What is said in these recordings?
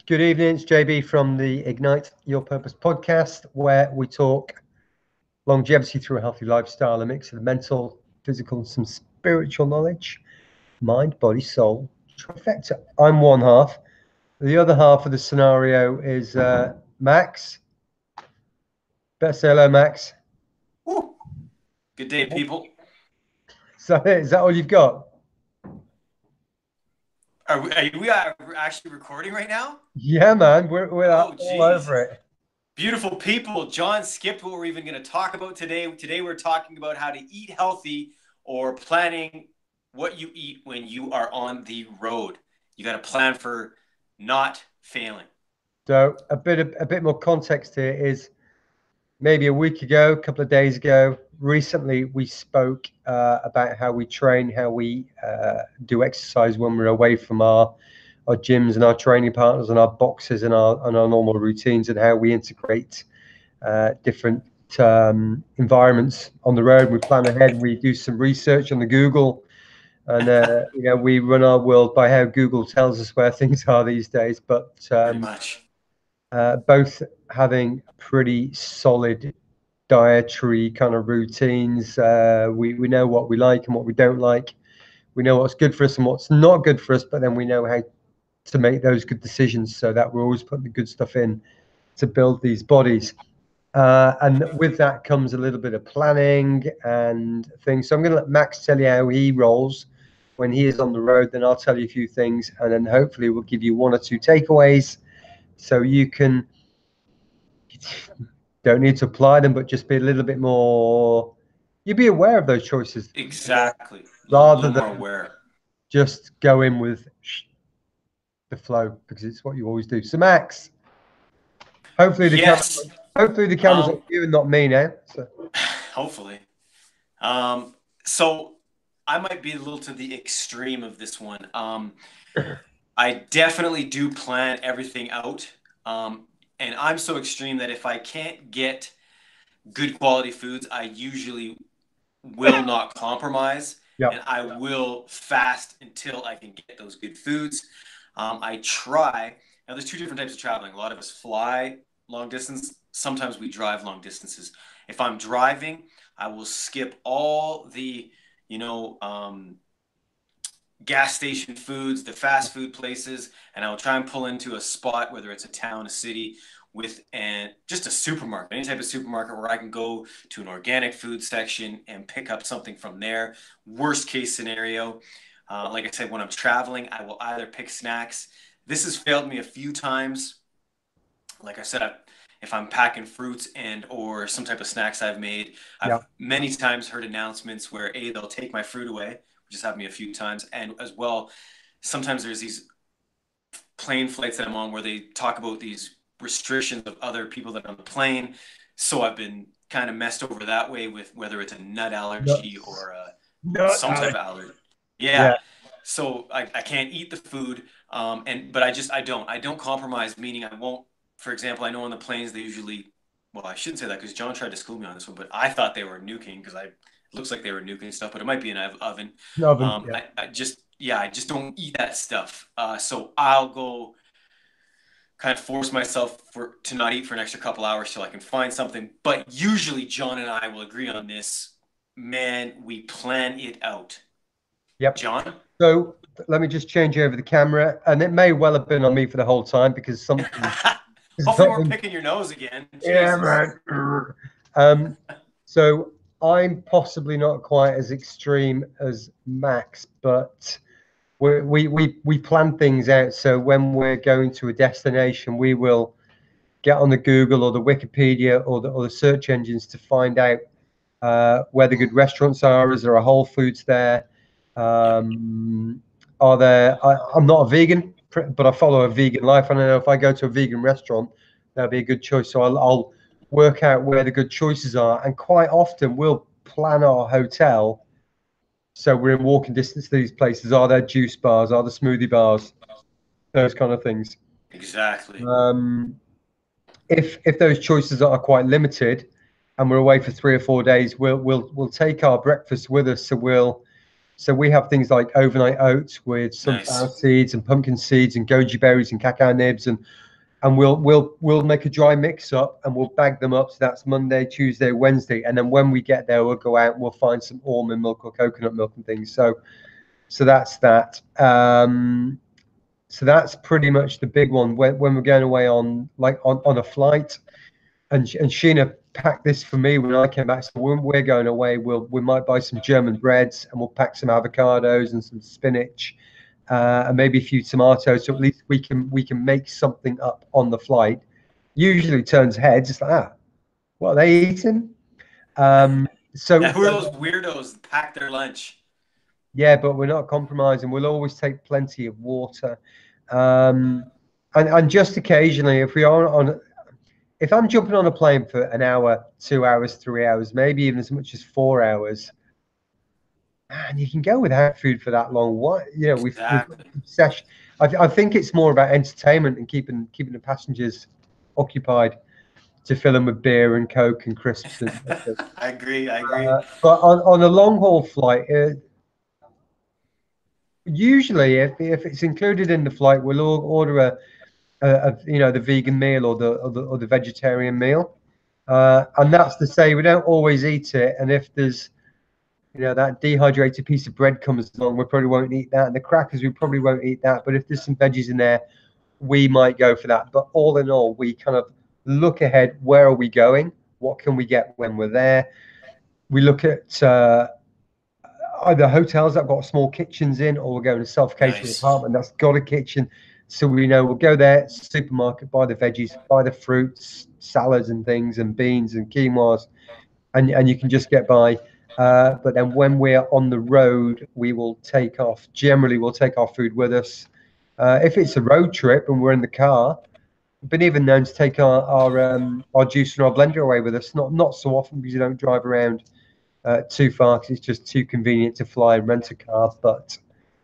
Good evening, it's JB from the Ignite Your Purpose podcast, where we talk longevity through a healthy lifestyle, a mix of mental, physical, and some spiritual knowledge. Mind, body, soul, trifecta. I'm one half. The other half of the scenario is Max. Better say hello, Max. Woo. Good day, people. So, is that all you've got? Are we actually recording right now? Yeah, man, we're Oh, all geez. over it. Beautiful people. John skipped what we're even going to talk about today. Today, we're talking about how to eat healthy or planning what you eat when you are on the road. You got to plan for not failing. So, a bit more context here is maybe a week ago, a couple of days ago, recently we spoke about how we train, how we do exercise when we're away from our gyms and our training partners and our boxes and our normal routines, and how we integrate different environments on the road. We plan ahead. We do some research on the Google, and we run our world by how Google tells us where things are these days. But Pretty much. both having pretty solid dietary kind of routines. We know what we like and what we don't like. We know what's good for us and what's not good for us, but then we know how to make those good decisions so that we're always putting the good stuff in to build these bodies. And with that comes a little bit of planning and things. So I'm going to let Max tell you how he rolls when he is on the road. Then I'll tell you a few things, and then hopefully we'll give you one or two takeaways so you can don't need to apply them, but just be a little bit more. You be aware of those choices Exactly. A rather little more than aware. just go in with the flow, because it's what you always do. So Max, hopefully the camera, Yes. hopefully the camera's on Um, you and not me now. So. hopefully. So I might be a little to the extreme of this one. I definitely do plan everything out. Um, and I'm so extreme that if I can't get good quality foods, I usually will not compromise Yeah. and I will fast until I can get those good foods. I try. Now, there's two different types of traveling. A lot of us fly long distance. Sometimes we drive long distances. If I'm driving, I will skip all the, you know, um, gas station foods, the fast food places, and I'll try and pull into a spot, whether it's a town, a city, with just a supermarket, any type of supermarket where I can go to an organic food section and pick up something from there. Worst case scenario, like I said, when I'm traveling, I will either pick snacks. This has failed me a few times. Like I said, if I'm packing fruits and or some type of snacks I've made, Yeah. I've many times heard announcements where they'll take my fruit away, which has happened me a few times, and as well, sometimes there's these plane flights that I'm on where they talk about these restrictions of other people that are on the plane. So I've been kind of messed over that way with whether it's a nut allergy Nuts. or Nut some type of allergy. allergy. Yeah. Yeah. So I can't eat the food. But I don't compromise, meaning I won't. For example, I know on the planes they usually, well, I shouldn't say that because John tried to school me on this one, but I thought they were nuking because I it looks like they were nuking stuff, but it might be an oven. Oven. Yeah. I just don't eat that stuff. So I'll go kind of force myself to not eat for an extra couple hours till I can find something. But usually John and I will agree on this. Man, we plan it out. Yep. John? So let me just change over the camera, and it may well have been on me for the whole time because something has Hopefully, not we're been. picking your nose again. Yeah, Jesus. man. Um, so I'm possibly not quite as extreme as Max, but we plan things out. So when we're going to a destination, we will get on the Google or the Wikipedia or the search engines to find out where the good restaurants are. Is there a Whole Foods there? Yep. Um, are there? I'm not a vegan, but I follow a vegan life. And I know if I go to a vegan restaurant, that'll be a good choice. So I'll work out where the good choices are, and quite often we'll plan our hotel so we're in walking distance to these places. Are there juice bars? Are there smoothie bars? Those kind of things. Exactly. Um, if those choices are quite limited, and we're away for 3 or 4 days, we'll take our breakfast with us. So we'll So we have things like overnight oats with sunflower Nice. seeds and pumpkin seeds and goji berries and cacao nibs, and we'll make a dry mix up and we'll bag them up. So that's Monday, Tuesday, Wednesday, and then when we get there, we'll go out and we'll find some almond milk or coconut milk and things. So that's that. So that's pretty much the big one when we're going away on a flight. And Sheena packed this for me when I came back. So when we're going away, we might buy some German breads and we'll pack some avocados and some spinach, and maybe a few tomatoes. So at least we can make something up on the flight. Usually turns heads. It's like, what are they eating? So Now, who are those weirdos that pack their lunch? yeah, but we're not compromising. We'll always take plenty of water, and just occasionally, if I'm jumping on a plane for an hour, 2 hours, 3 hours, maybe even as much as 4 hours, man, you can go without food for that long. What we've Exactly. session. I think it's more about entertainment and keeping the passengers occupied to fill them with beer and Coke and crisps and. I agree. I agree. But on a long haul flight, usually if it's included in the flight, we'll all order the vegan meal or the vegetarian meal, and that's to say we don't always eat it. And if there's that dehydrated piece of bread comes along, we probably won't eat that, and the crackers we probably won't eat that. But if there's some veggies in there, we might go for that. But all in all, we kind of look ahead. Where are we going? What can we get when we're there? We look at either hotels that have got small kitchens in, or we're going to self-catering Nice. apartment that's got a kitchen. So we know we'll go there, supermarket, buy the veggies, buy the fruits, salads and things, and beans and quinoas, and you can just get by. But then when we're on the road, we will take off. Generally, we'll take our food with us. If it's a road trip and we're in the car, we've been even known to take our juice and our blender away with us. Not so often because you don't drive around too far because it's just too convenient to fly and rent a car. But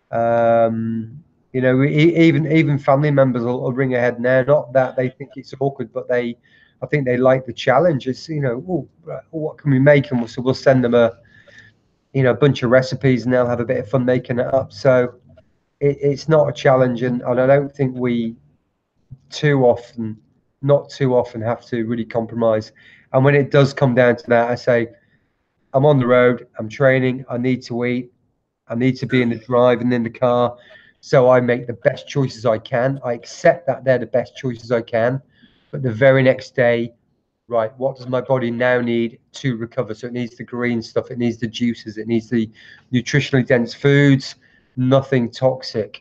even family members will ring ahead now. Not that they think it's awkward, but I think they like the challenge. It's what can we make? And so we'll send them a bunch of recipes, and they'll have a bit of fun making it up. So it's not a challenge, and I don't think we not too often have to really compromise. And when it does come down to that, I say, I'm on the road, I'm training, I need to eat, I need to be in the drive and in the car. So I make the best choices I can. I accept that they're the best choices I can. But the very next day, right, what does my body now need to recover? So it needs the green stuff, it needs the juices, it needs the nutritionally dense foods, nothing toxic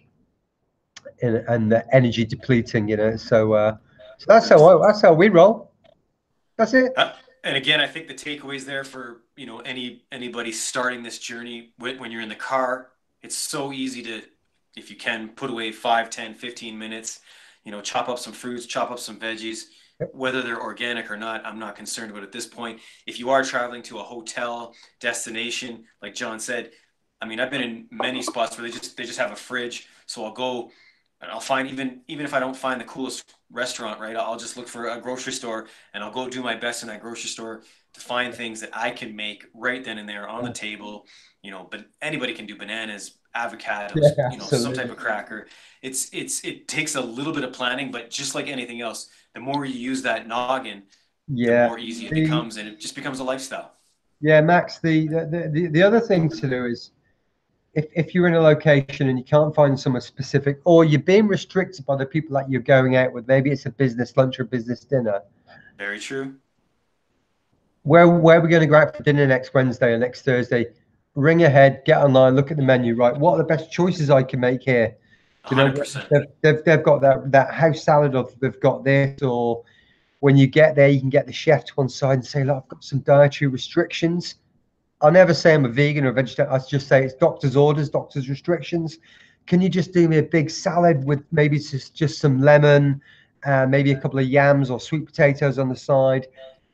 and the energy depleting, So that's how we roll. That's it. And again, I think the takeaways there for anybody starting this journey when you're in the car, it's so easy to, if you can, put away 5, 10, 15 minutes, chop up some fruits, chop up some veggies, whether they're organic or not, I'm not concerned about at this point. If you are traveling to a hotel destination, like John said, I mean, I've been in many spots where they just have a fridge, so I'll go and I'll find, even if I don't find the coolest restaurant, right, I'll just look for a grocery store and I'll go do my best in that grocery store to find things that I can make right then and there on the table. But anybody can do bananas, avocados, some type of cracker. It takes a little bit of planning, but just like anything else, the more you use that noggin, the more easy it becomes, and it just becomes a lifestyle. Yeah, Max, the other thing to do is, if you're in a location and you can't find somewhere specific, or you're being restricted by the people that you're going out with, maybe it's a business lunch or a business dinner. Very true. Where are we going to go out for dinner next Wednesday or next Thursday? Ring ahead, get online, look at the menu. Right, what are the best choices I can make here? 100%. They've got that house salad, or they've got this, or when you get there, you can get the chef to one side and say, look, I've got some dietary restrictions. I'll never say I'm a vegan or a vegetarian. I just say it's doctor's orders, doctor's restrictions. Can you just do me a big salad with maybe just some lemon, maybe a couple of yams or sweet potatoes on the side,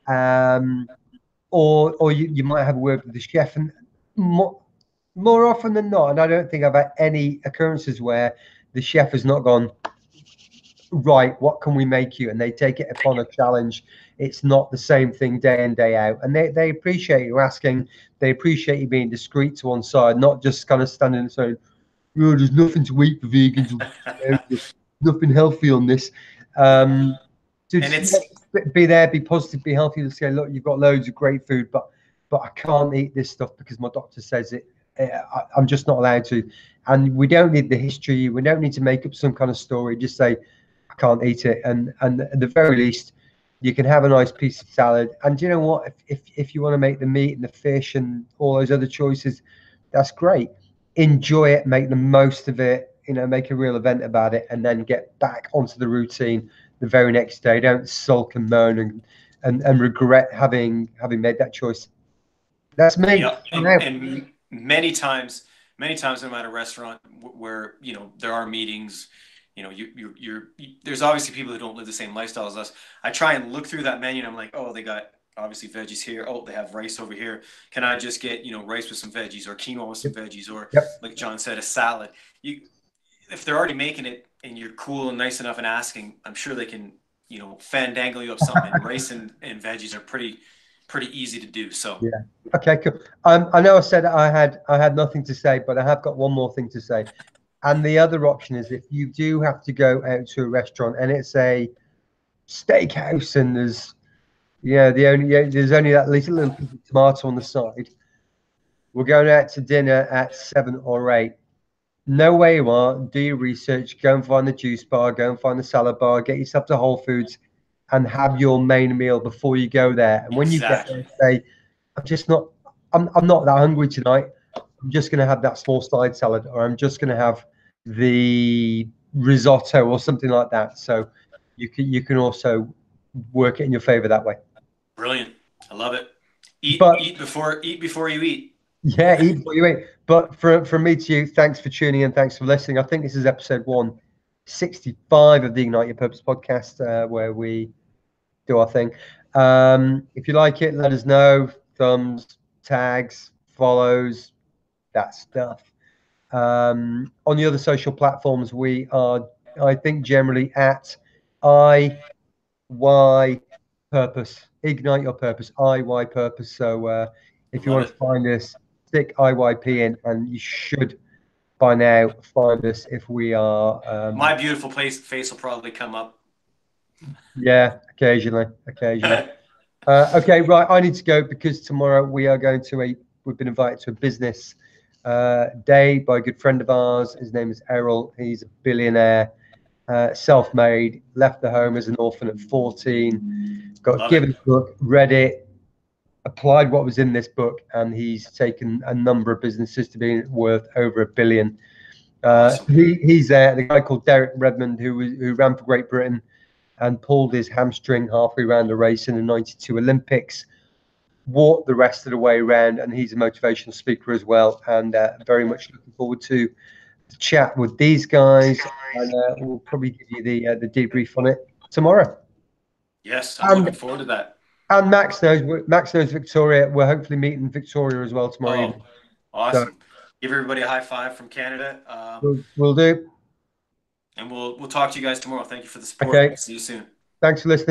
or you might have a word with the chef. And more often than not, and I don't think I've had any occurrences where the chef has not gone, right, what can we make you? And they take it upon a challenge. It's not the same thing day in, day out. And they appreciate you asking. They appreciate you being discreet to one side, not just kind of standing and saying, oh, there's nothing to eat for vegans. There's nothing healthy on this. To And it's be there, be positive, be healthy. To say, look, you've got loads of great food, but I can't eat this stuff because my doctor says it. I'm just not allowed to. And we don't need the history. We don't need to make up some kind of story. Just say, I can't eat it. And at the very least, you can have a nice piece of salad. And you know what? If you want to make the meat and the fish and all those other choices, that's great. Enjoy it, make the most of it, you know, make a real event about it, and then get back onto the routine the very next day. Don't sulk and moan and regret having made that choice. That's me. yeah, and many times I'm at a restaurant where, you know, there are meetings, you know, there's obviously people who don't live the same lifestyle as us. I try and look through that menu and I'm like, oh, they got obviously veggies here. Oh, they have rice over here. Can I just get, you know, rice with some veggies, or quinoa with some veggies, or like John said, a salad? If they're already making it and you're cool and nice enough and asking, I'm sure they can, you know, fandangle you up something. And rice and veggies are pretty easy to do. So yeah. Okay, cool. I know I said I had nothing to say, but I have got one more thing to say. And the other option is, if you do have to go out to a restaurant and it's a steakhouse and there's there's only that little piece of tomato on the side. We're going out to dinner at 7 or 8. Know where you are, do your research, go and find the juice bar, go and find the salad bar, get yourself to Whole Foods and have your main meal before you go there. And when you get there, say, I'm not that hungry tonight. I'm just going to have that small side salad, or I'm just going to have the risotto or something like that. So you can also work it in your favor that way. Brilliant. I love it. Eat before you eat. Yeah, eat before you eat. But from me to you, thanks for tuning in. Thanks for listening. I think this is episode 165 of the Ignite Your Purpose podcast, where we do our thing. If you like it, let us know. Thumbs, tags, follows, that stuff. On the other social platforms, we are, I think, generally at IY Purpose. Ignite Your Purpose, IY Purpose. So if you want to find us, stick IYP in, and you should by now find us if we are. My beautiful face will probably come up. Yeah, occasionally. Okay, right. I need to go because tomorrow we are going to we've been invited to a business day by a good friend of ours. His name is Errol. He's a billionaire, self-made, left the home as an orphan at 14, got given a book, read it, applied what was in this book, and he's taken a number of businesses to be worth over $1 billion. He's there. The guy called Derek Redmond, who ran for Great Britain and pulled his hamstring halfway around the race in the '92 Olympics, walked the rest of the way around, and he's a motivational speaker as well. And very much looking forward to the chat with these guys, and we'll probably give you the debrief on it tomorrow. Yes, I'm looking forward to that. And Max knows Victoria. We're hopefully meeting Victoria as well tomorrow evening. Awesome. So, give everybody a high five from Canada. We'll do. And we'll talk to you guys tomorrow. Thank you for the support. Okay. See you soon. Thanks for listening.